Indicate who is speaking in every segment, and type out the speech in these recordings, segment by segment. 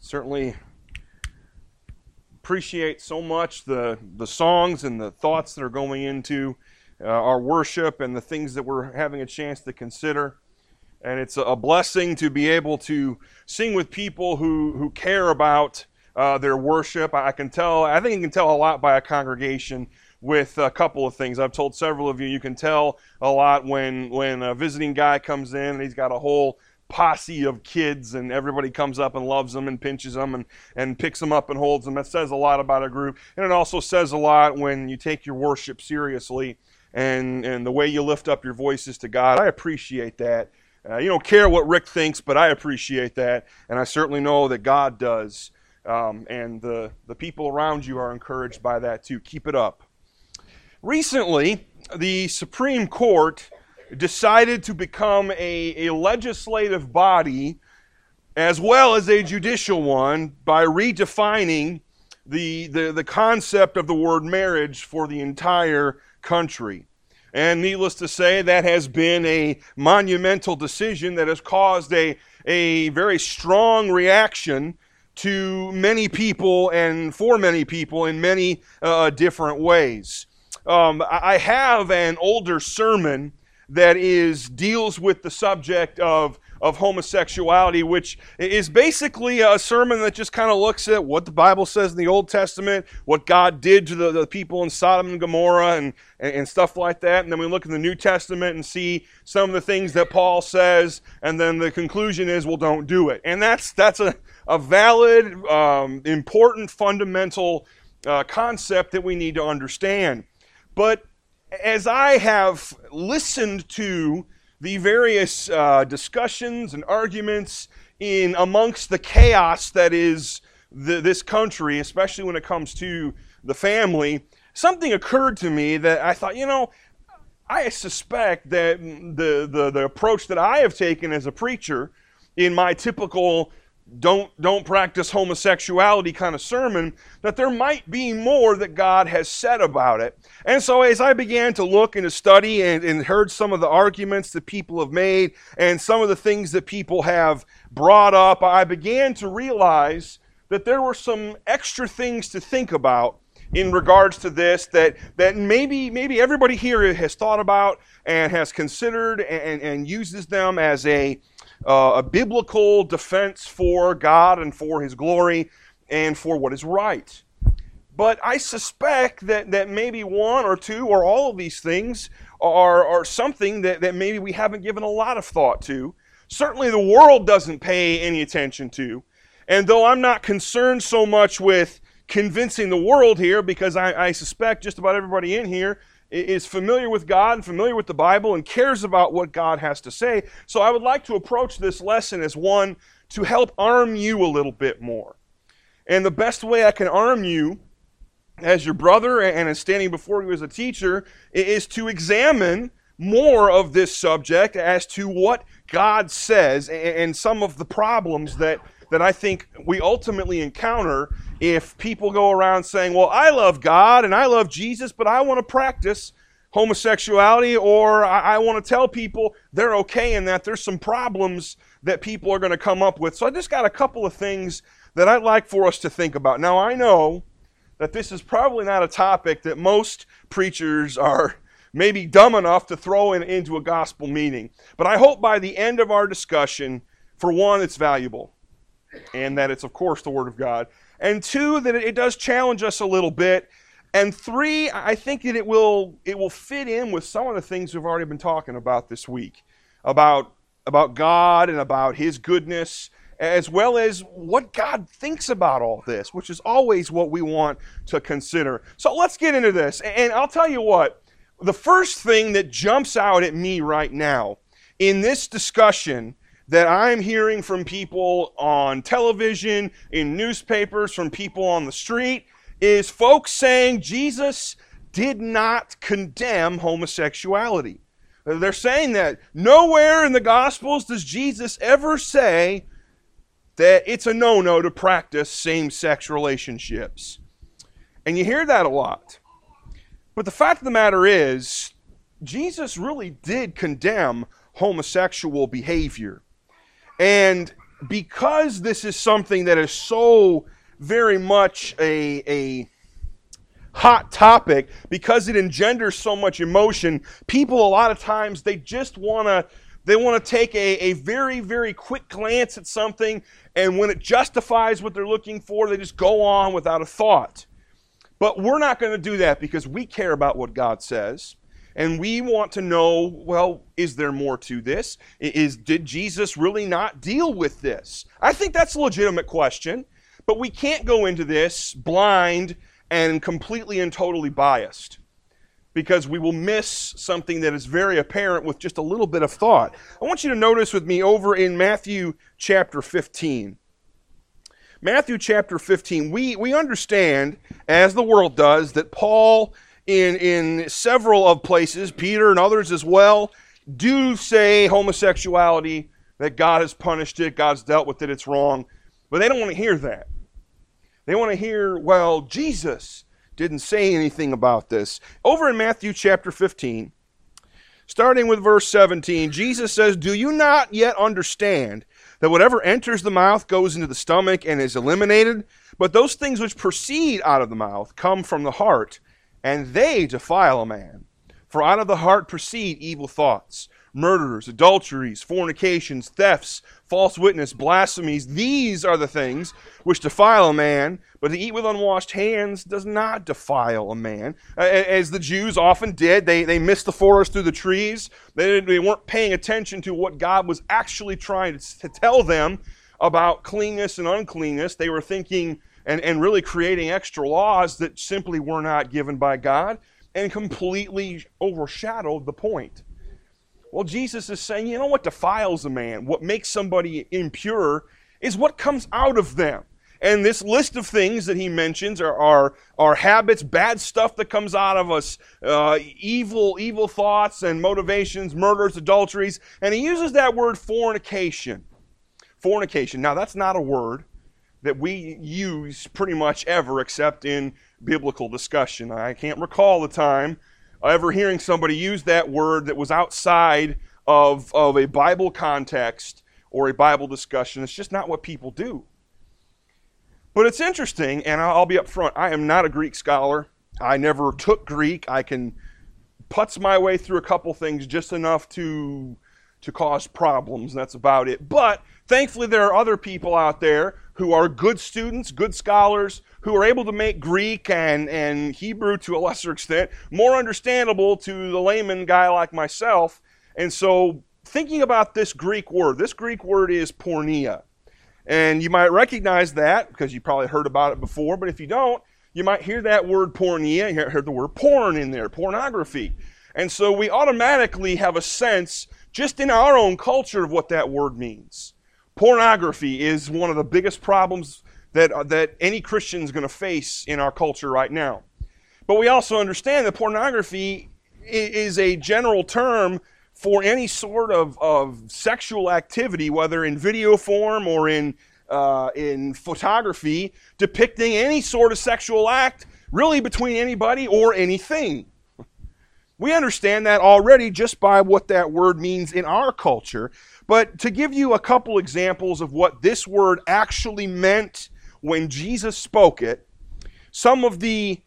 Speaker 1: Certainly appreciate so much the songs and the thoughts that are going into our worship and the things that we're having a chance to consider. And it's a blessing to be able to sing with people who care about their worship. I think you can tell a lot by a congregation with a couple of things. I've told several of you, you can tell a lot when a visiting guy comes in and he's got a whole posse of kids and everybody comes up and loves them and pinches them and picks them up and holds them. That says a lot about a group. And it also says a lot when you take your worship seriously and the way you lift up your voices to God. I appreciate that. You don't care what Rick thinks, but I appreciate that. And I certainly know that God does. And the people around you are encouraged by that too. Keep it up. Recently, the Supreme Court decided to become a legislative body as well as a judicial one by redefining the concept of the word marriage for the entire country. And needless to say, that has been a monumental decision that has caused a very strong reaction to many people and for many people in many different ways. I have an older sermon that deals with the subject of homosexuality, which is basically a sermon that just kind of looks at what the Bible says in the Old Testament, what God did to the people in Sodom and Gomorrah and stuff like that. And then we look in the New Testament and see some of the things that Paul says, and then the conclusion is, well, don't do it. And that's a valid, important, fundamental concept that we need to understand. But as I have listened to the various discussions and arguments in amongst the chaos that is this country, especially when it comes to the family, something occurred to me that I thought, I suspect that the approach that I have taken as a preacher in my typical don't practice homosexuality kind of sermon, that there might be more that God has said about it. And so as I began to look and to study and heard some of the arguments that people have made and some of the things that people have brought up, I began to realize that there were some extra things to think about in regards to this that maybe everybody here has thought about and has considered and uses them as a biblical defense for God and for His glory and for what is right. But I suspect that maybe one or two or all of these things are something that maybe we haven't given a lot of thought to. Certainly the world doesn't pay any attention to. And though I'm not concerned so much with convincing the world here, because I suspect just about everybody in here is familiar with God and familiar with the Bible and cares about what God has to say. So I would like to approach this lesson as one to help arm you a little bit more. And the best way I can arm you as your brother and as standing before you as a teacher is to examine more of this subject as to what God says and some of the problems that I think we ultimately encounter if people go around saying, well, I love God and I love Jesus, but I want to practice homosexuality, or I want to tell people they're okay and that there's some problems that people are going to come up with. So I just got a couple of things that I'd like for us to think about. Now, I know that this is probably not a topic that most preachers are maybe dumb enough to throw into a gospel meeting. But I hope by the end of our discussion, for one, it's valuable, and that it's, of course, the Word of God. And two, that it does challenge us a little bit. And three, I think that it will fit in with some of the things we've already been talking about this week, about God and about His goodness, as well as what God thinks about all this, which is always what we want to consider. So let's get into this. And I'll tell you what, the first thing that jumps out at me right now in this discussion that I'm hearing from people on television, in newspapers, from people on the street, is folks saying Jesus did not condemn homosexuality. They're saying that nowhere in the Gospels does Jesus ever say that it's a no-no to practice same-sex relationships. And you hear that a lot. But the fact of the matter is, Jesus really did condemn homosexual behavior. And because this is something that is so very much a hot topic, because it engenders so much emotion, people a lot of times, they just want to take a very, very quick glance at something, and when it justifies what they're looking for, they just go on without a thought. But we're not going to do that, because we care about what God says. And we want to know, well, is there more to this? Did Jesus really not deal with this? I think that's a legitimate question, but we can't go into this blind and completely and totally biased, because we will miss something that is very apparent with just a little bit of thought. I want you to notice with me over in Matthew chapter 15. Matthew chapter 15, we understand, as the world does, that Paul in several of places, Peter and others as well, do say homosexuality, that God has punished it, God's dealt with it, it's wrong. But they don't want to hear that. They want to hear, well, Jesus didn't say anything about this. Over in Matthew chapter 15, starting with verse 17, Jesus says, "Do you not yet understand that whatever enters the mouth goes into the stomach and is eliminated? But those things which proceed out of the mouth come from the heart, and they defile a man. For out of the heart proceed evil thoughts, murders, adulteries, fornications, thefts, false witness, blasphemies. These are the things which defile a man, but to eat with unwashed hands does not defile a man." As the Jews often did, they missed the forest through the trees. They weren't paying attention to what God was actually trying to tell them about cleanness and uncleanness. They were thinking and really creating extra laws that simply were not given by God and completely overshadowed the point. Well, Jesus is saying, you know what defiles a man? What makes somebody impure is what comes out of them. And this list of things that he mentions are habits, bad stuff that comes out of us, evil thoughts and motivations, murders, adulteries. And he uses that word fornication. Fornication. Now, that's not a word that we use pretty much ever except in biblical discussion. I can't recall the time ever hearing somebody use that word that was outside of a Bible context or a Bible discussion. It's just not what people do. But it's interesting, and I'll be up front, I am not a Greek scholar. I never took Greek. I can putz my way through a couple things just enough to cause problems. That's about it. But thankfully there are other people out there who are good students, good scholars, who are able to make Greek and Hebrew to a lesser extent more understandable to the layman guy like myself. And so thinking about this Greek word is porneia. And you might recognize that because you probably heard about it before, but if you don't, you might hear that word porneia, you heard the word porn in there, pornography. And so we automatically have a sense, just in our own culture, of what that word means. Pornography is one of the biggest problems that any Christian is going to face in our culture right now. But we also understand that pornography is a general term for any sort of sexual activity, whether in video form or in photography, depicting any sort of sexual act, really between anybody or anything. We understand that already just by what that word means in our culture. But to give you a couple examples of what this word actually meant when Jesus spoke it, some of the,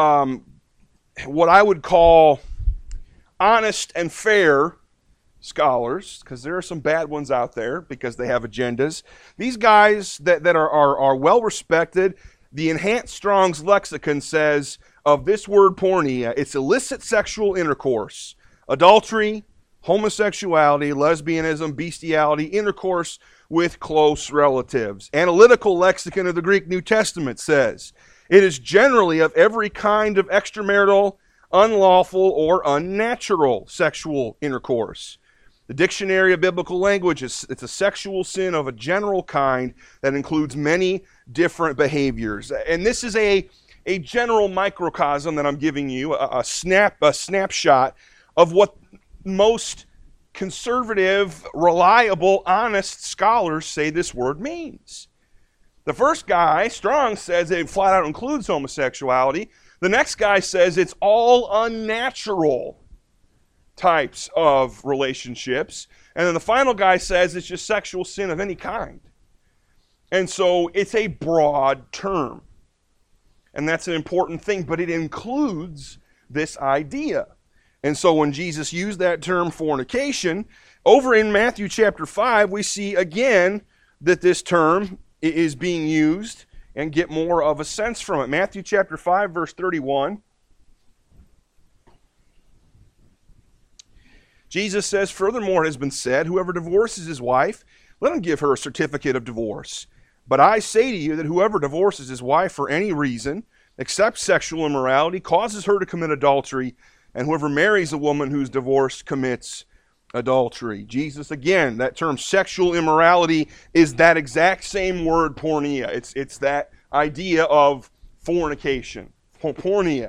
Speaker 1: what I would call honest and fair scholars, because there are some bad ones out there because they have agendas. These guys that are well respected, the Enhanced Strong's Lexicon says of this word porneia, it's illicit sexual intercourse, adultery, homosexuality, lesbianism, bestiality, intercourse with close relatives. Analytical Lexicon of the Greek New Testament says, it is generally of every kind of extramarital, unlawful, or unnatural sexual intercourse. The Dictionary of Biblical Language, it's a sexual sin of a general kind that includes many different behaviors. And this is a general microcosm that I'm giving you, a snapshot of what most conservative, reliable, honest scholars say this word means. The first guy, Strong, says it flat out includes homosexuality. The next guy says it's all unnatural types of relationships. And then the final guy says it's just sexual sin of any kind. And so it's a broad term. And that's an important thing, but it includes this idea. And so when Jesus used that term fornication, over in Matthew chapter 5, we see again that this term is being used and get more of a sense from it. Matthew chapter 5, verse 31. Jesus says, "Furthermore it has been said, whoever divorces his wife, let him give her a certificate of divorce. But I say to you that whoever divorces his wife for any reason, except sexual immorality, causes her to commit adultery, and whoever marries a woman who's divorced commits adultery." Jesus, again, that term sexual immorality is that exact same word, porneia. It's that idea of fornication, porneia.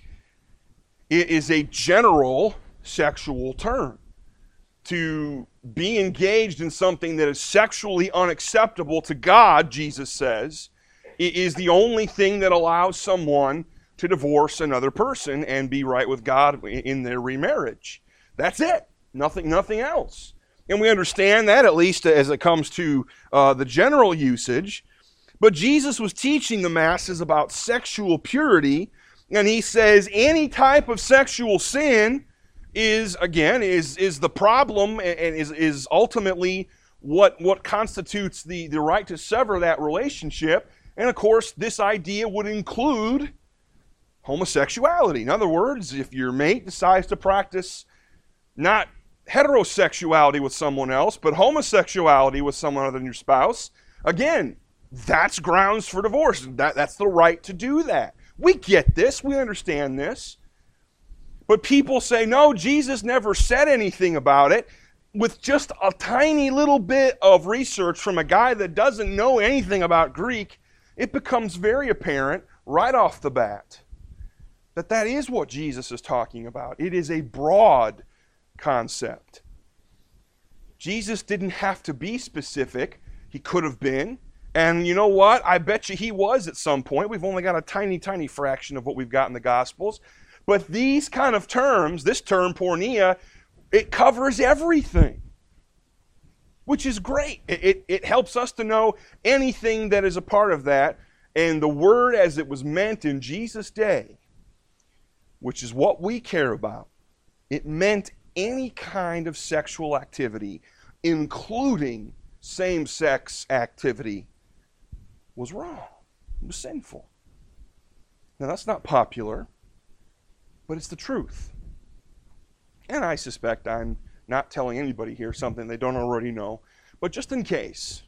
Speaker 1: It is a general sexual term. To be engaged in something that is sexually unacceptable to God, Jesus says, is the only thing that allows someone to divorce another person and be right with God in their remarriage. That's it. Nothing else. And we understand that, at least as it comes to the general usage. But Jesus was teaching the masses about sexual purity, and he says any type of sexual sin is the problem and is ultimately what constitutes the right to sever that relationship. And of course, this idea would include homosexuality. In other words, if your mate decides to practice not heterosexuality with someone else, but homosexuality with someone other than your spouse, again, that's grounds for divorce. That's the right to do that. We get this. We understand this. But people say, no, Jesus never said anything about it. With just a tiny little bit of research from a guy that doesn't know anything about Greek, it becomes very apparent right off the bat that is what Jesus is talking about. It is a broad concept. Jesus didn't have to be specific. He could have been. And you know what? I bet you he was at some point. We've only got a tiny, tiny fraction of what we've got in the Gospels. But these kind of terms, this term, porneia, it covers everything, which is great. It helps us to know anything that is a part of that. And the word as it was meant in Jesus' day, which is what we care about, it meant any kind of sexual activity, including same-sex activity, was wrong. It was sinful. Now, that's not popular, but it's the truth. And I suspect I'm not telling anybody here something they don't already know, but just in case,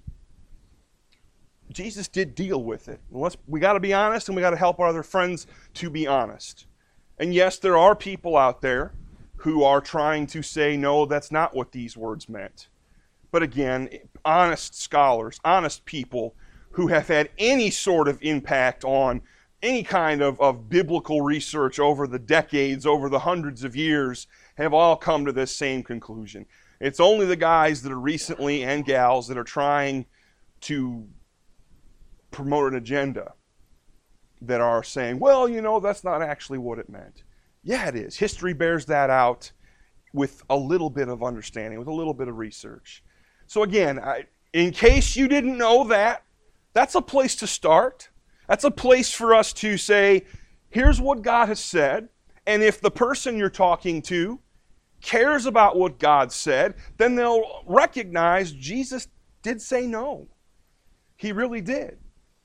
Speaker 1: Jesus did deal with it. We got to be honest, and we got to help our other friends to be honest. And yes, there are people out there who are trying to say, no, that's not what these words meant. But again, honest scholars, honest people who have had any sort of impact on any kind of biblical research over the decades, over the hundreds of years, have all come to this same conclusion. It's only the guys that are recently, and gals, that are trying to promote an agenda that are saying, well, you know, that's not actually what it meant. Yeah, it is. History bears that out with a little bit of understanding, with a little bit of research. So again, in case you didn't know that, that's a place to start. That's a place for us to say, here's what God has said, and if the person you're talking to cares about what God said, then they'll recognize Jesus did say no. He really did.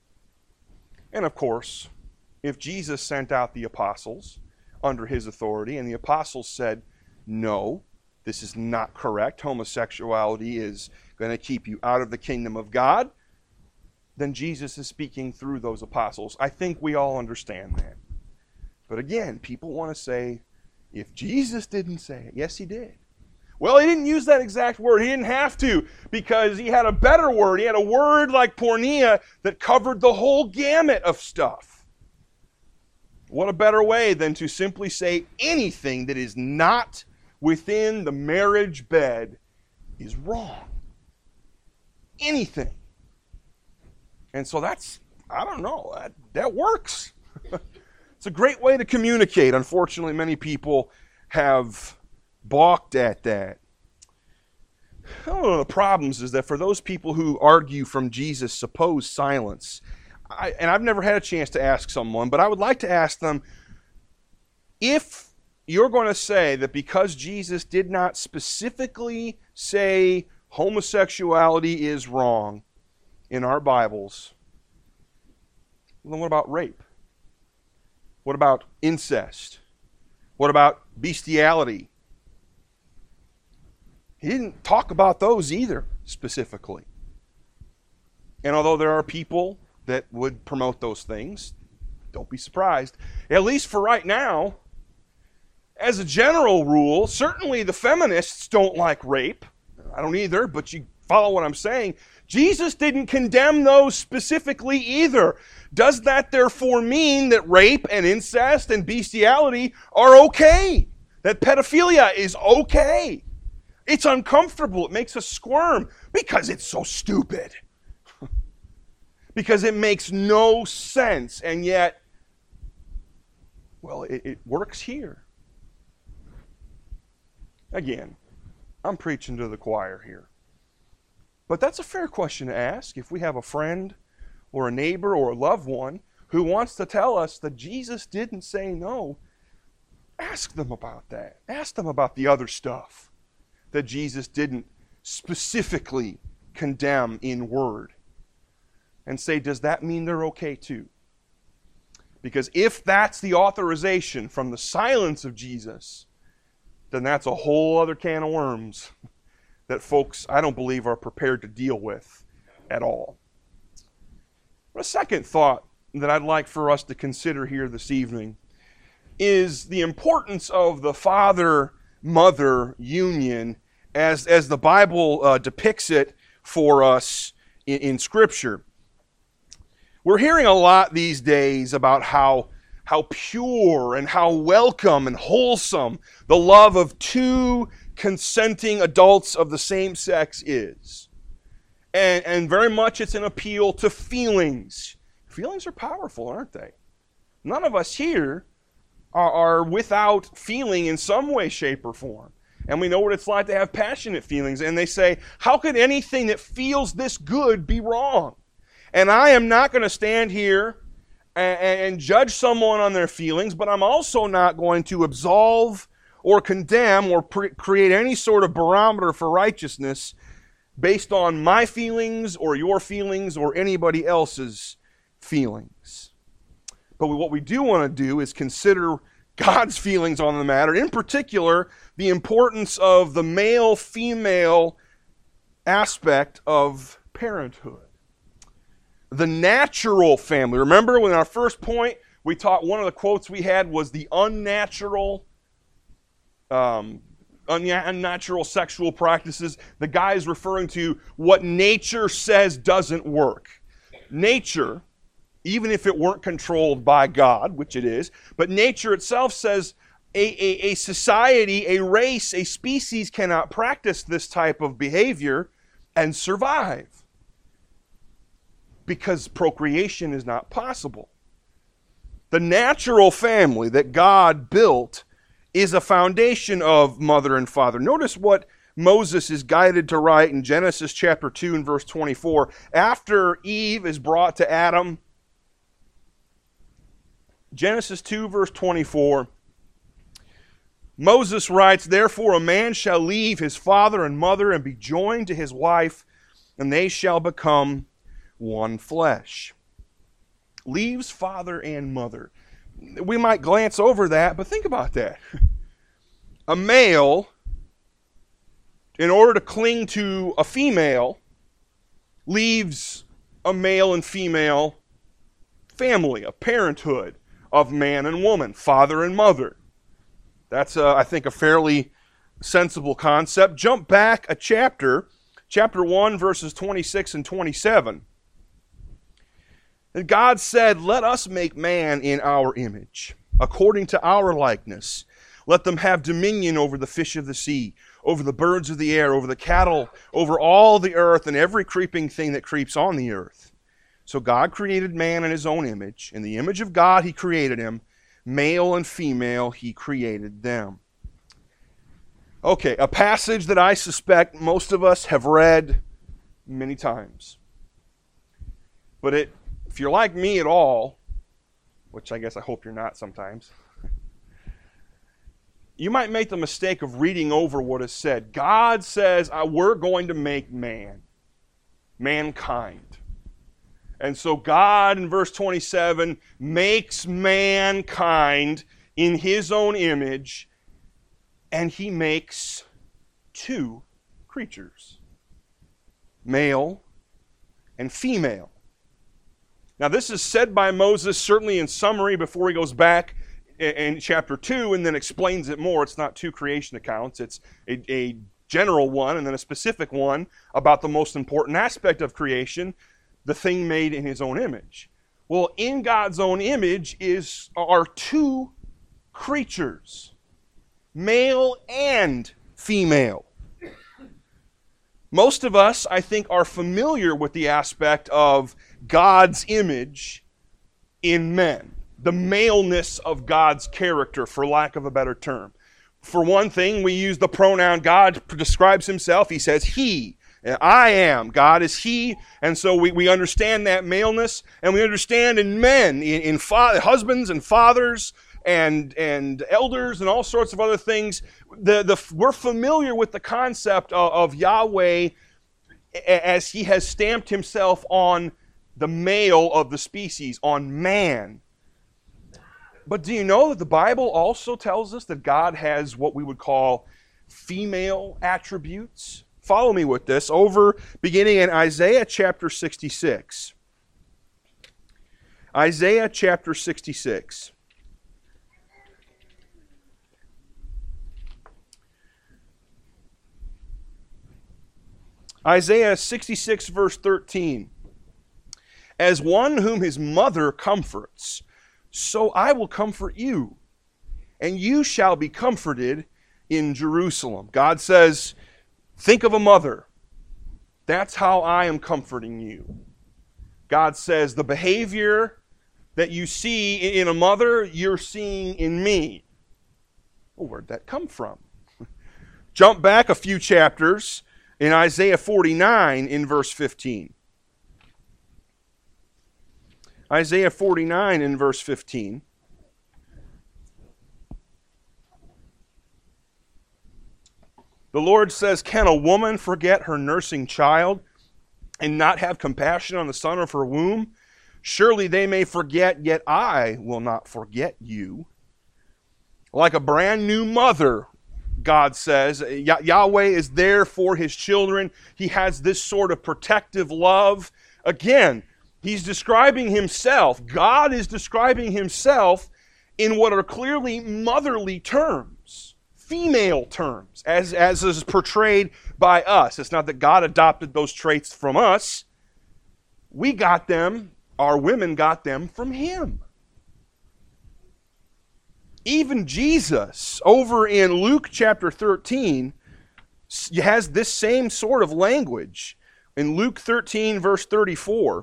Speaker 1: And of course, if Jesus sent out the apostles under his authority, and the apostles said, no, this is not correct, homosexuality is going to keep you out of the kingdom of God, then Jesus is speaking through those apostles. I think we all understand that. But again, people want to say, if Jesus didn't say it, yes, he did. Well, he didn't use that exact word. He didn't have to, because he had a better word. He had a word like porneia that covered the whole gamut of stuff. What a better way than to simply say anything that is not within the marriage bed is wrong. Anything. And so that's, I don't know, that works. It's a great way to communicate. Unfortunately, many people have balked at that. One of the problems is that for those people who argue from Jesus' supposed silence, and I've never had a chance to ask someone, but I would like to ask them, if you're going to say that because Jesus did not specifically say homosexuality is wrong in our Bibles, then what about rape? What about incest? What about bestiality? He didn't talk about those either, specifically. And although there are people that would promote those things, don't be surprised. At least for right now, as a general rule, certainly the feminists don't like rape. I don't either, but you follow what I'm saying. Jesus didn't condemn those specifically either. Does that therefore mean that rape and incest and bestiality are okay? That pedophilia is okay? It's uncomfortable. It makes us squirm because it's so stupid. Because it makes no sense, and yet, well, it works here. Again, I'm preaching to the choir here. But that's a fair question to ask if we have a friend or a neighbor or a loved one who wants to tell us that Jesus didn't say no. Ask them about that. Ask them about the other stuff that Jesus didn't specifically condemn in word. And say, does that mean they're okay too? Because if that's the authorization from the silence of Jesus, then that's a whole other can of worms that folks, I don't believe, are prepared to deal with at all. But a second thought that I'd like for us to consider here this evening is the importance of the father-mother union as the Bible depicts it for us in Scripture. We're hearing a lot these days about how pure and how welcome and wholesome the love of two consenting adults of the same sex is. And very much it's an appeal to feelings. Feelings are powerful, aren't they? None of us here are without feeling in some way, shape, or form. And we know what it's like to have passionate feelings. And they say, how could anything that feels this good be wrong? And I am not going to stand here and judge someone on their feelings, but I'm also not going to absolve or condemn or create any sort of barometer for righteousness based on my feelings or your feelings or anybody else's feelings. But what we do want to do is consider God's feelings on the matter, in particular, the importance of the male-female aspect of parenthood. The natural family. Remember when our first point, we taught one of the quotes we had was the unnatural sexual practices. The guy is referring to what nature says doesn't work. Nature, even if it weren't controlled by God, which it is, but nature itself says a society, a race, a species cannot practice this type of behavior and survive, because procreation is not possible. The natural family that God built is a foundation of mother and father. Notice what Moses is guided to write in Genesis chapter 2 and verse 24. After Eve is brought to Adam, Genesis 2 verse 24, Moses writes, "Therefore a man shall leave his father and mother and be joined to his wife, and they shall become one flesh." Leaves father and mother. We might glance over that, but think about that. A male, in order to cling to a female, leaves a male and female family, a parenthood of man and woman, father and mother. That's, I think, a fairly sensible concept. Jump back a chapter 1, verses 26 and 27. And God said, "Let us make man in our image, according to our likeness. Let them have dominion over the fish of the sea, over the birds of the air, over the cattle, over all the earth, and every creeping thing that creeps on the earth." So God created man in his own image. In the image of God he created him. Male and female he created them. Okay, a passage that I suspect most of us have read many times. But if you're like me at all, which I guess I hope you're not sometimes, you might make the mistake of reading over what is said. God says, we're going to make mankind. And so God, in verse 27, makes mankind in his own image, and he makes two creatures, male and female. Now, this is said by Moses, certainly in summary, before he goes back in chapter 2 and then explains it more. It's not two creation accounts. It's a general one and then a specific one about the most important aspect of creation, the thing made in his own image. Well, in God's own image are two creatures, male and female. Most of us, I think, are familiar with the aspect of God's image in men, the maleness of God's character, for lack of a better term. For one thing, we use the pronoun God describes himself. He says, he. I am. God is he. And so we understand that maleness, and we understand in men, in husbands and fathers and elders and all sorts of other things, we're familiar with the concept of Yahweh as he has stamped himself on the male of the species, on man. But do you know that the Bible also tells us that God has what we would call female attributes? Follow me with this, beginning in Isaiah chapter 66. Isaiah chapter 66. Isaiah 66, verse 13. As one whom his mother comforts, so I will comfort you, and you shall be comforted in Jerusalem. God says, think of a mother. That's how I am comforting you. God says, the behavior that you see in a mother, you're seeing in me. Well, where'd that come from? Jump back a few chapters in Isaiah 49 in verse 15. Isaiah 49 in verse 15. The Lord says, can a woman forget her nursing child and not have compassion on the son of her womb? Surely they may forget, yet I will not forget you. Like a brand new mother, God says, Yahweh is there for his children. He has this sort of protective love. Again, he's describing himself. God is describing himself in what are clearly motherly terms, female terms, as is portrayed by us. It's not that God adopted those traits from us. We got them, our women got them from him. Even Jesus, over in Luke chapter 13, has this same sort of language. In Luke 13, verse 34,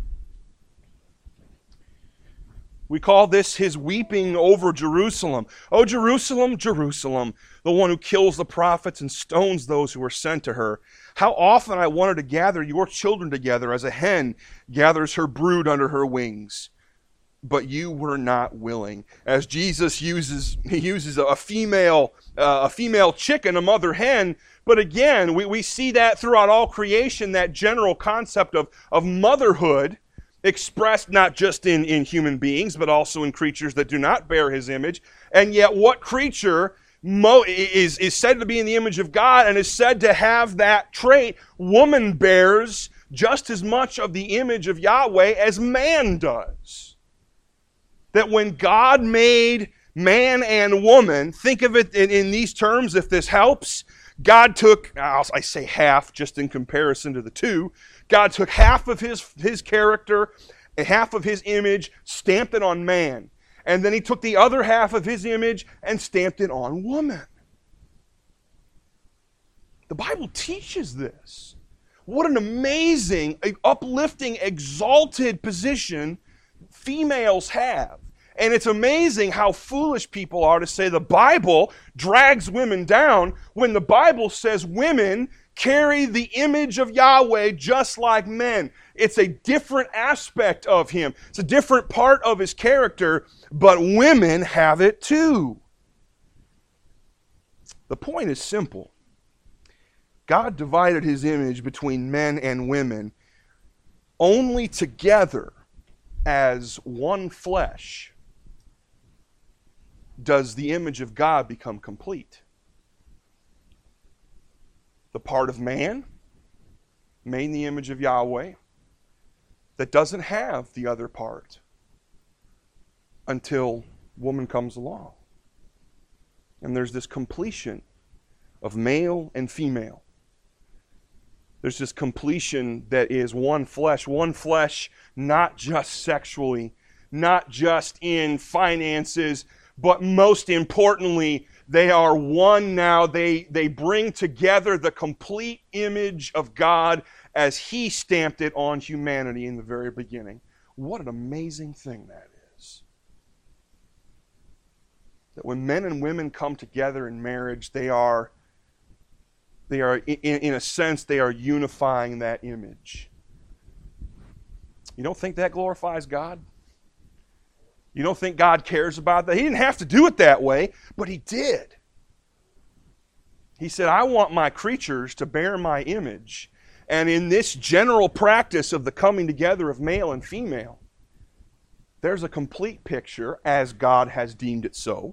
Speaker 1: we call this his weeping over Jerusalem. Oh, Jerusalem, Jerusalem, the one who kills the prophets and stones those who are sent to her. How often I wanted to gather your children together as a hen gathers her brood under her wings. But you were not willing. As Jesus uses a female chicken, a mother hen. But again, we see that throughout all creation, that general concept of motherhood expressed not just in human beings, but also in creatures that do not bear his image. And yet what creature is said to be in the image of God and is said to have that trait? Woman bears just as much of the image of Yahweh as man does. That when God made man and woman, think of it in these terms if this helps. God took, I say half just in comparison to the two, God took half of his character and half of his image, stamped it on man. And then he took the other half of his image and stamped it on woman. The Bible teaches this. What an amazing, uplifting, exalted position females have. And it's amazing how foolish people are to say the Bible drags women down when the Bible says women carry the image of Yahweh just like men. It's a different aspect of Him. It's a different part of His character, but women have it too. The point is simple. God divided His image between men and women only together as one flesh does the image of God become complete. The part of man, made in the image of Yahweh, that doesn't have the other part until woman comes along. And there's this completion of male and female. There's this completion that is one flesh not just sexually, not just in finances, but most importantly, they are one now. They bring together the complete image of God as He stamped it on humanity in the very beginning. What an amazing thing that is. That when men and women come together in marriage, they are in a sense, they are unifying that image. You don't think that glorifies God? You don't think God cares about that? He didn't have to do it that way, but He did. He said, I want my creatures to bear my image. And in this general practice of the coming together of male and female, there's a complete picture, as God has deemed it so,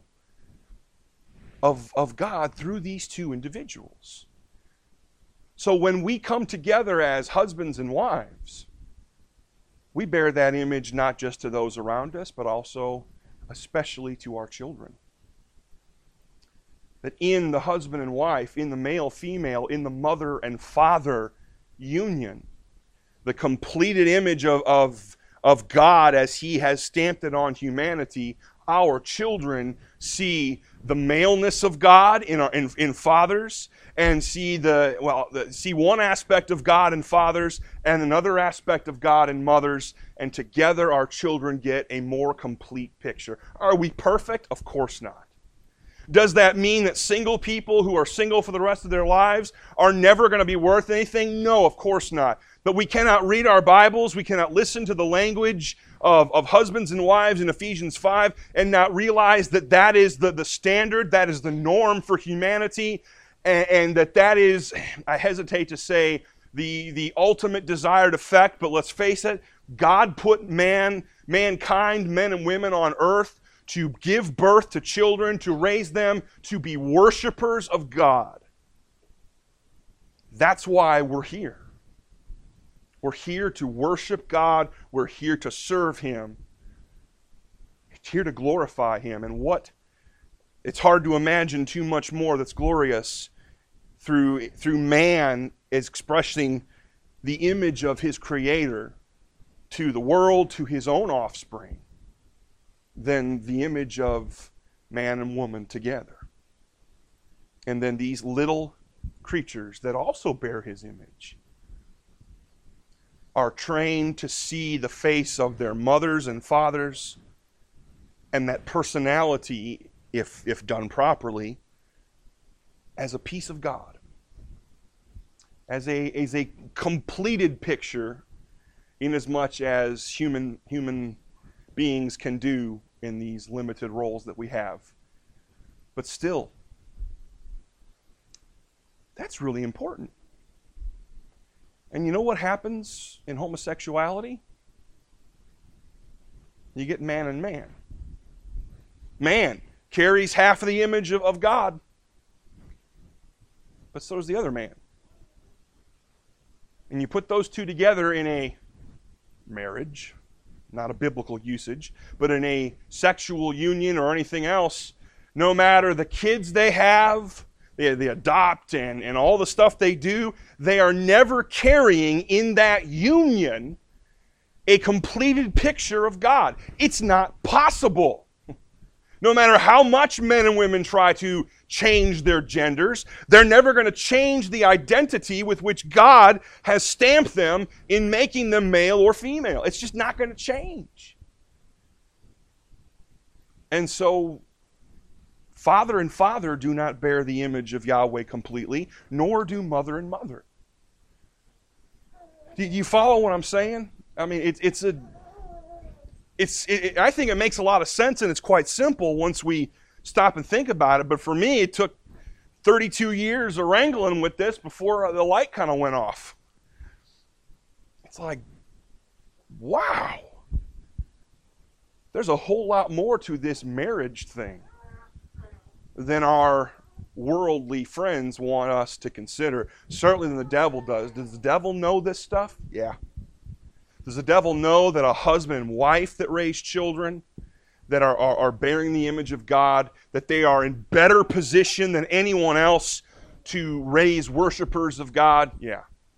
Speaker 1: of God through these two individuals. So when we come together as husbands and wives, we bear that image not just to those around us, but also especially to our children. That in the husband and wife, in the male-female, in the mother and father union, the completed image of God as He has stamped it on humanity, our children see the maleness of God in fathers, and see see one aspect of God in fathers and another aspect of God in mothers, and together our children get a more complete picture. Are we perfect? Of course not. Does that mean that single people who are single for the rest of their lives are never going to be worth anything? No, of course not. But we cannot read our Bibles, we cannot listen to the language of husbands and wives in Ephesians 5 and not realize that that is the standard, that is the norm for humanity, and that is, I hesitate to say, the ultimate desired effect, but let's face it, God put mankind, men and women on earth to give birth to children, to raise them, to be worshipers of God. That's why we're here. We're here to worship God. We're here to serve Him. It's here to glorify Him. And it's hard to imagine too much more that's glorious through man expressing the image of his Creator to the world, to his own offspring, than the image of man and woman together. And then these little creatures that also bear His image are trained to see the face of their mothers and fathers, and that personality, if done properly, as a piece of God, as a completed picture, inasmuch as human beings can do in these limited roles that we have. But still, that's really important. And you know what happens in homosexuality? You get man and man. Man carries half of the image of God, but so does the other man. And you put those two together in a marriage, not a biblical usage, but in a sexual union or anything else, no matter the kids they have, they adopt and all the stuff they do, they are never carrying in that union a completed picture of God. It's not possible. No matter how much men and women try to change their genders, they're never going to change the identity with which God has stamped them in making them male or female. It's just not going to change. And so, father and father do not bear the image of Yahweh completely, nor do mother and mother. Do you follow what I'm saying? I mean, I think it makes a lot of sense, and it's quite simple once we stop and think about it. But for me, it took 32 years of wrangling with this before the light kind of went off. It's like, wow. There's a whole lot more to this marriage thing than our worldly friends want us to consider. Certainly than the devil does. Does the devil know this stuff? Yeah. Does the devil know that a husband and wife that raise children, that are bearing the image of God, that they are in better position than anyone else to raise worshipers of God? Yeah.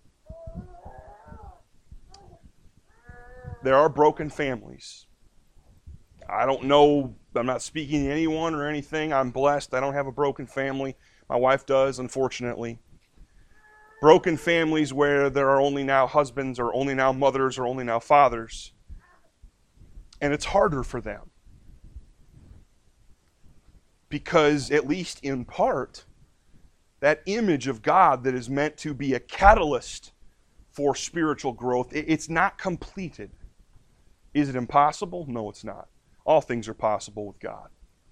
Speaker 1: There are broken families. I don't know, I'm not speaking to anyone or anything. I'm blessed. I don't have a broken family. My wife does, unfortunately. Broken families where there are only now husbands or only now mothers or only now fathers. And it's harder for them. Because, at least in part, that image of God that is meant to be a catalyst for spiritual growth, it's not completed. Is it impossible? No, it's not. All things are possible with God.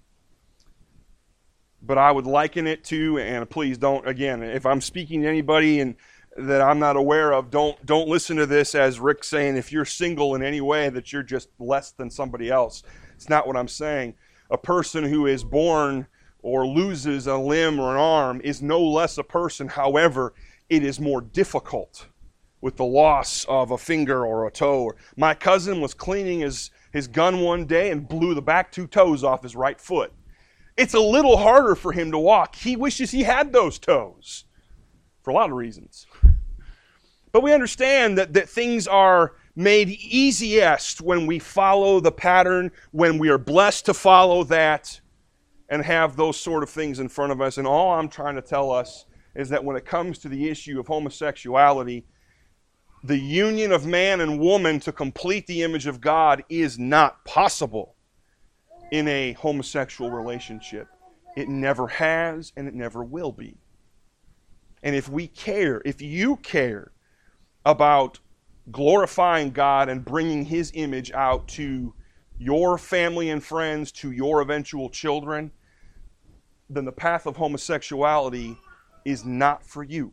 Speaker 1: But I would liken it to, and please don't, again, if I'm speaking to anybody and that I'm not aware of, don't listen to this as Rick saying if you're single in any way that you're just less than somebody else. It's not what I'm saying. A person who is born or loses a limb or an arm is no less a person. However, it is more difficult with the loss of a finger or a toe. My cousin was cleaning his gun one day and blew the back 2 toes off his right foot. It's a little harder for him to walk. He wishes he had those toes for a lot of reasons. But we understand that things are made easiest when we follow the pattern, when we are blessed to follow that and have those sort of things in front of us. And all I'm trying to tell us is that when it comes to the issue of homosexuality, the union of man and woman to complete the image of God is not possible in a homosexual relationship. It never has and it never will be. And if you care about glorifying God and bringing His image out to your family and friends, to your eventual children, then the path of homosexuality is not for you.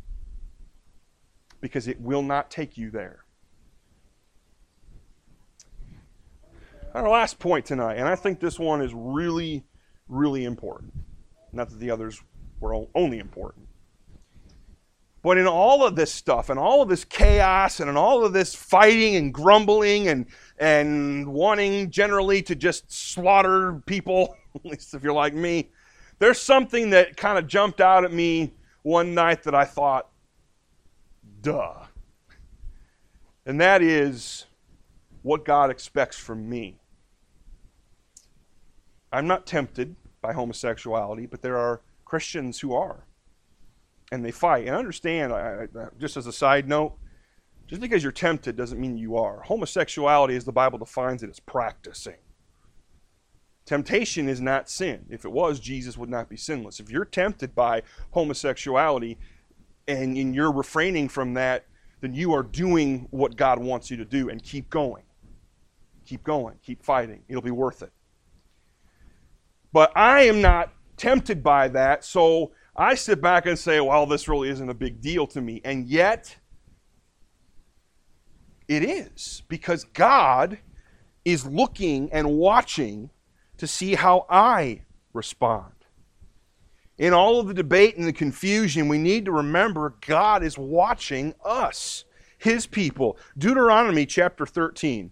Speaker 1: Because it will not take you there. Our last point tonight, and I think this one is really, really important. Not that the others were only important. But in all of this stuff, and all of this chaos, and in all of this fighting and grumbling and wanting generally to just slaughter people, at least if you're like me, there's something that kind of jumped out at me one night that I thought, duh. And that is what God expects from me. I'm not tempted by homosexuality, but there are Christians who are. And they fight. And understand, just as a side note, just because you're tempted doesn't mean you are. Homosexuality, as the Bible defines it, is practicing. Temptation is not sin. If it was, Jesus would not be sinless. If you're tempted by homosexuality and you're refraining from that, then you are doing what God wants you to do, and keep going. Keep going. Keep fighting. It'll be worth it. But I am not tempted by that, so I sit back and say, well, this really isn't a big deal to me. And yet, it is. Because God is looking and watching to see how I respond. In all of the debate and the confusion, we need to remember God is watching us, His people. Deuteronomy chapter 13.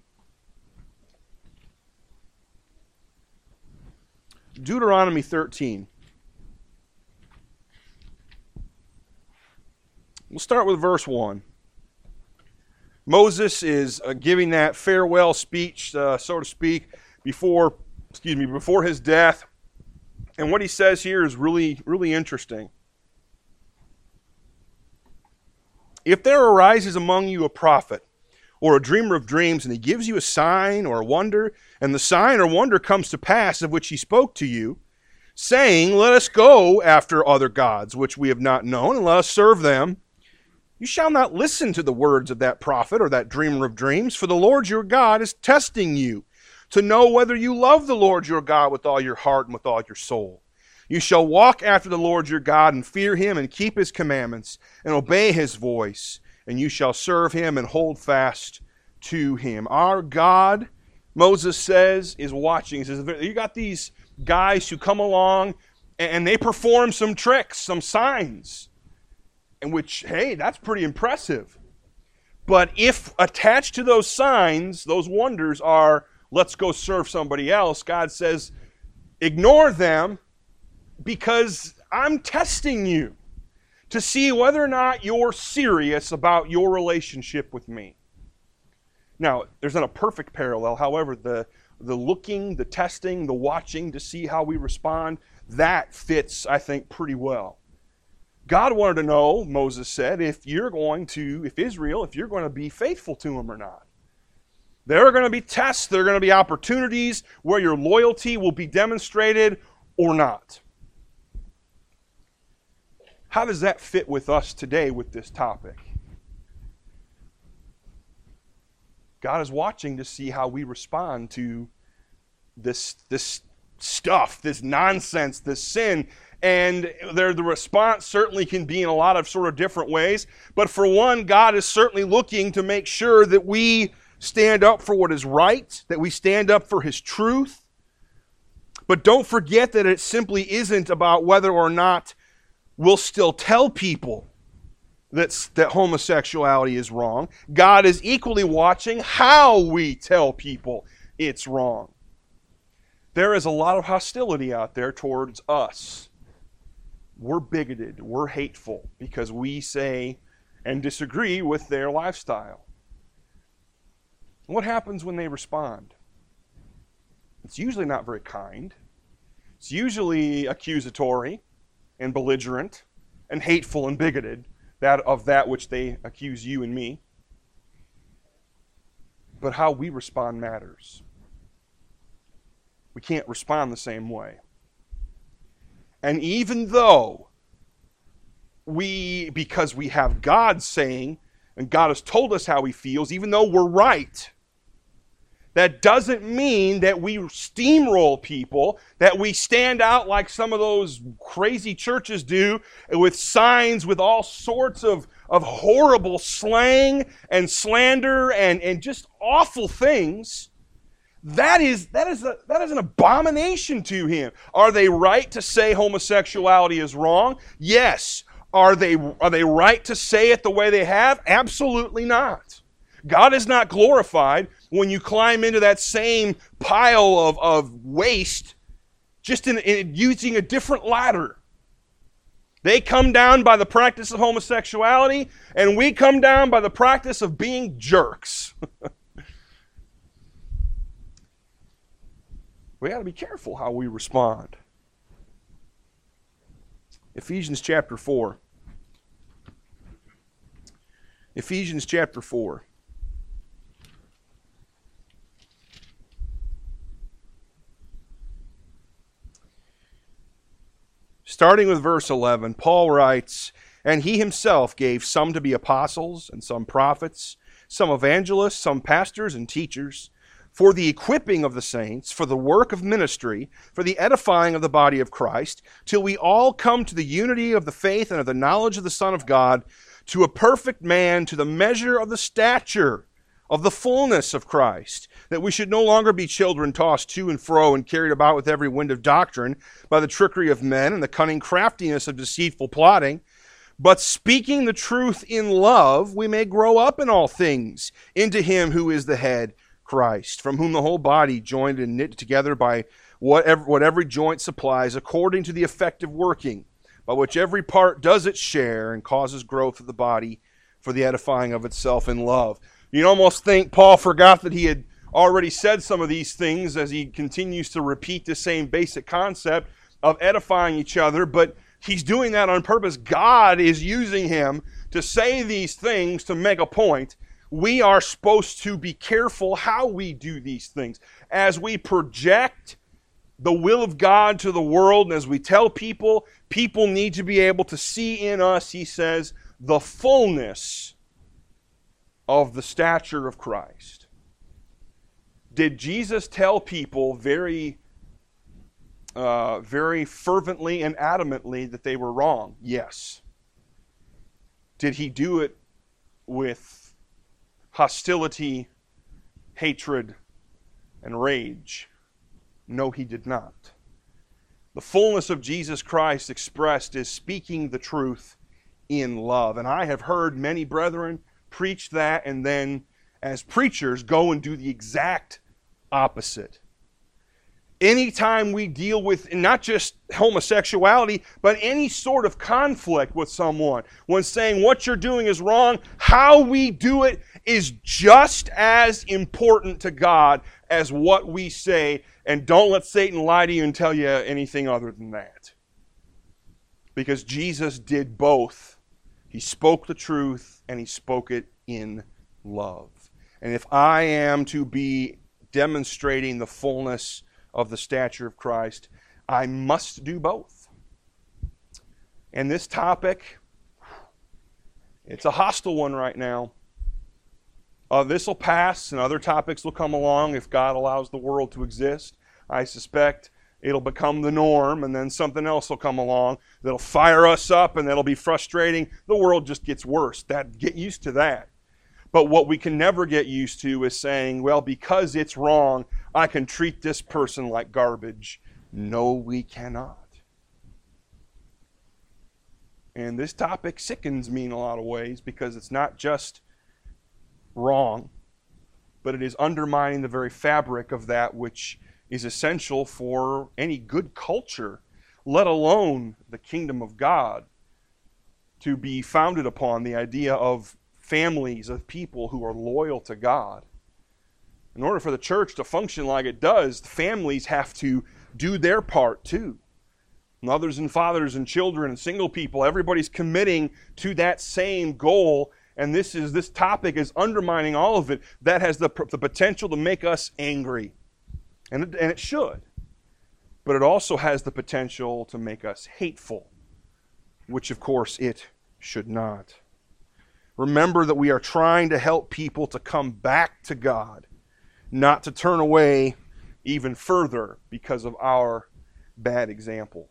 Speaker 1: Deuteronomy 13. We'll start with verse 1. Moses is giving that farewell speech, so to speak, before his death. And what he says here is really, really interesting. If there arises among you a prophet or a dreamer of dreams, and he gives you a sign or a wonder, and the sign or wonder comes to pass of which he spoke to you, saying, let us go after other gods, which we have not known, and let us serve them, you shall not listen to the words of that prophet or that dreamer of dreams, for the Lord your God is testing you, to know whether you love the Lord your God with all your heart and with all your soul. You shall walk after the Lord your God and fear him and keep his commandments and obey his voice, and you shall serve him and hold fast to him. Our God, Moses says, is watching. He says, you got these guys who come along and they perform some tricks, some signs, in which, hey, that's pretty impressive. But if attached to those signs, those wonders are, let's go serve somebody else, God says, ignore them, because I'm testing you to see whether or not you're serious about your relationship with me. Now, there's not a perfect parallel. However, the looking, the testing, the watching to see how we respond, that fits, I think, pretty well. God wanted to know, Moses said, if Israel, if you're going to be faithful to him or not. There are going to be tests, there are going to be opportunities where your loyalty will be demonstrated or not. How does that fit with us today with this topic? God is watching to see how we respond to this stuff, this nonsense, this sin. And the response certainly can be in a lot of sort of different ways. But for one, God is certainly looking to make sure that we stand up for what is right, that we stand up for his truth. But don't forget that it simply isn't about whether or not we'll still tell people that homosexuality is wrong. God is equally watching how we tell people it's wrong. There is a lot of hostility out there towards us. We're bigoted, we're hateful because we say and disagree with their lifestyle. What happens when they respond? It's usually not very kind. It's usually accusatory and belligerent and hateful and bigoted, that which they accuse you and me. But how we respond matters. We can't respond the same way. And even though because we have God saying, and God has told us how he feels, even though we're right, that doesn't mean that we steamroll people, that we stand out like some of those crazy churches do with signs with all sorts of horrible slang and slander and just awful things. That is an abomination to him. Are they right to say homosexuality is wrong? Yes. Are they right to say it the way they have? Absolutely not. God is not glorified when you climb into that same pile of waste just in using a different ladder. They come down by the practice of homosexuality, and we come down by the practice of being jerks. We got to be careful how we respond. Ephesians chapter 4. Ephesians chapter 4. Starting with verse 11, Paul writes, "And he himself gave some to be apostles, and some prophets, some evangelists, some pastors and teachers, for the equipping of the saints, for the work of ministry, for the edifying of the body of Christ, till we all come to the unity of the faith and of the knowledge of the Son of God, to a perfect man, to the measure of the stature of the fullness of Christ, that we should no longer be children tossed to and fro and carried about with every wind of doctrine by the trickery of men and the cunning craftiness of deceitful plotting, but speaking the truth in love, we may grow up in all things into him who is the head, Christ, from whom the whole body, joined and knit together by what every joint supplies, according to the effective working, by which every part does its share and causes growth of the body for the edifying of itself in love." You'd almost think Paul forgot that he had already said some of these things as he continues to repeat the same basic concept of edifying each other, but he's doing that on purpose. God is using him to say these things to make a point We are supposed to be careful how we do these things. As we project the will of God to the world, and as we tell people, people need to be able to see in us, he says, the fullness of the stature of Christ. Did Jesus tell people very fervently and adamantly that they were wrong? Yes. Did he do it with hostility, hatred, and rage? No, he did not. The fullness of Jesus Christ expressed is speaking the truth in love. And I have heard many brethren preach that and then, as preachers, go and do the exact opposite. Anytime we deal with not just homosexuality, but any sort of conflict with someone, when saying what you're doing is wrong, how we do it is just as important to God as what we say. And don't let Satan lie to you and tell you anything other than that. Because Jesus did both. He spoke the truth and he spoke it in love. And if I am to be demonstrating the fullness of the stature of Christ, I must do both. And this topic, it's a hostile one right now. This will pass and other topics will come along if God allows the world to exist. I suspect it'll become the norm, and then something else will come along that'll fire us up and that'll be frustrating. The world just gets worse. Get used to that. But what we can never get used to is saying, well, because it's wrong, I can treat this person like garbage. No, we cannot. And this topic sickens me in a lot of ways because it's not just wrong, but it is undermining the very fabric of that which is essential for any good culture, let alone the kingdom of God, to be founded upon the idea of families of people who are loyal to God. In order for the church to function like it does, the families have to do their part too. Mothers and fathers and children and single people, everybody's committing to that same goal. And this topic is undermining all of it. That has the potential to make us angry. And it should. But it also has the potential to make us hateful, which of course it should not. Remember that we are trying to help people to come back to God, not to turn away even further because of our bad example.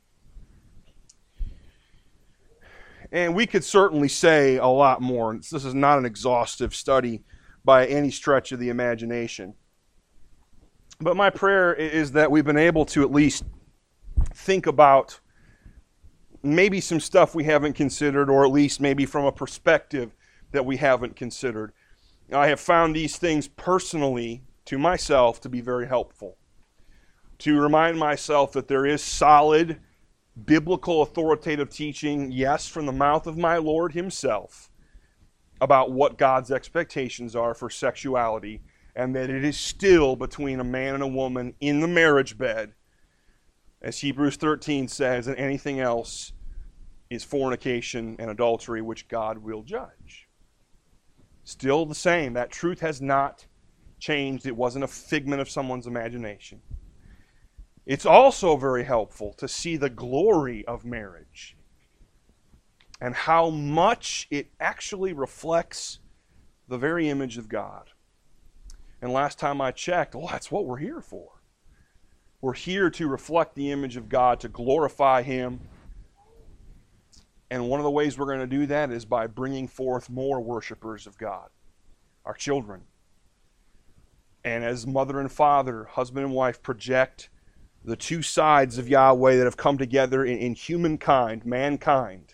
Speaker 1: And we could certainly say a lot more. This is not an exhaustive study by any stretch of the imagination. But my prayer is that we've been able to at least think about maybe some stuff we haven't considered, or at least maybe from a perspective that we haven't considered. I have found these things personally to myself to be very helpful. To remind myself that there is solid biblical authoritative teaching, yes, from the mouth of my Lord himself, about what God's expectations are for sexuality, and that it is still between a man and a woman in the marriage bed, as Hebrews 13 says, and anything else is fornication and adultery, which God will judge. Still the same. That truth has not changed. It wasn't a figment of someone's imagination. It's also very helpful to see the glory of marriage and how much it actually reflects the very image of God. And last time I checked, well, that's what we're here for. We're here to reflect the image of God, to glorify Him. And one of the ways we're going to do that is by bringing forth more worshipers of God, our children. And as mother and father, husband and wife project the two sides of Yahweh that have come together in humankind, mankind,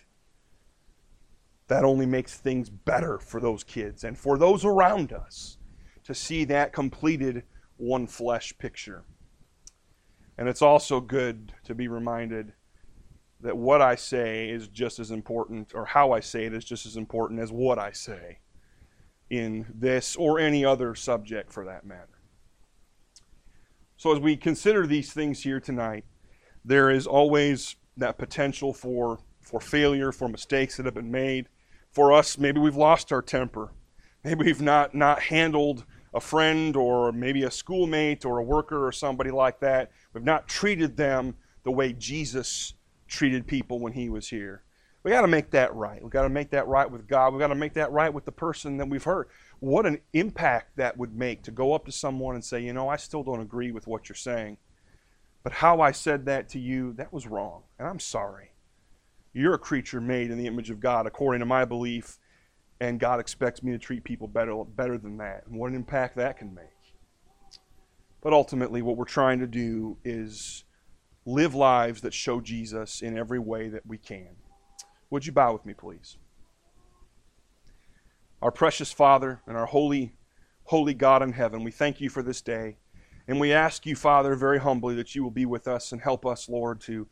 Speaker 1: that only makes things better for those kids and for those around us to see that completed one flesh picture. And it's also good to be reminded that what I say is just as important, or how I say it is just as important as what I say in this or any other subject for that matter. So as we consider these things here tonight, there is always that potential for failure, for mistakes that have been made. For us, maybe we've lost our temper. Maybe we've not handled a friend or maybe a schoolmate or a worker or somebody like that. We've not treated them the way Jesus treated people when he was here. We got to make that right. We got to make that right with God. We got to make that right with the person that we've hurt. What an impact that would make to go up to someone and say, you know, I still don't agree with what you're saying, but how I said that to you, that was wrong, and I'm sorry. You're a creature made in the image of God according to my belief, and God expects me to treat people better than that. And what an impact that can make. But ultimately, what we're trying to do is live lives that show Jesus in every way that we can. Would you bow with me, please? Our precious Father and our holy, holy God in heaven, we thank you for this day. And we ask you, Father, very humbly that you will be with us and help us, Lord, to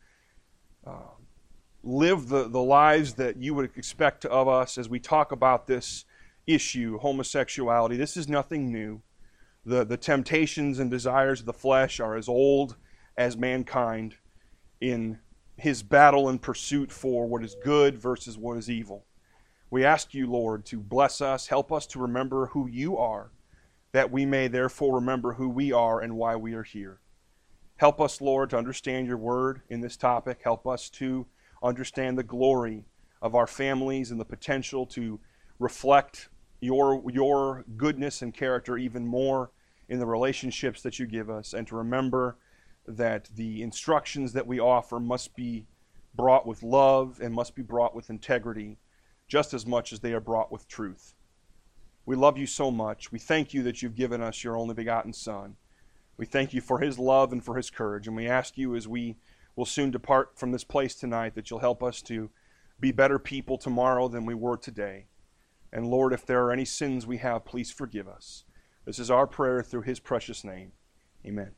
Speaker 1: live the lives that you would expect of us as we talk about this issue, homosexuality. This is nothing new. The temptations and desires of the flesh are as old as mankind in his battle and pursuit for what is good versus what is evil. We ask you, Lord, to bless us, help us to remember who you are, that we may therefore remember who we are and why we are here. Help us, Lord, to understand your word in this topic. Help us to understand the glory of our families and the potential to reflect your goodness and character even more in the relationships that you give us, and to remember that the instructions that we offer must be brought with love and must be brought with integrity just as much as they are brought with truth. We love you so much. We thank you that you've given us your only begotten Son. We thank you for his love and for his courage, and we ask you as we will soon depart from this place tonight that you'll help us to be better people tomorrow than we were today. And Lord, if there are any sins we have, please forgive us. This is our prayer through his precious name. Amen.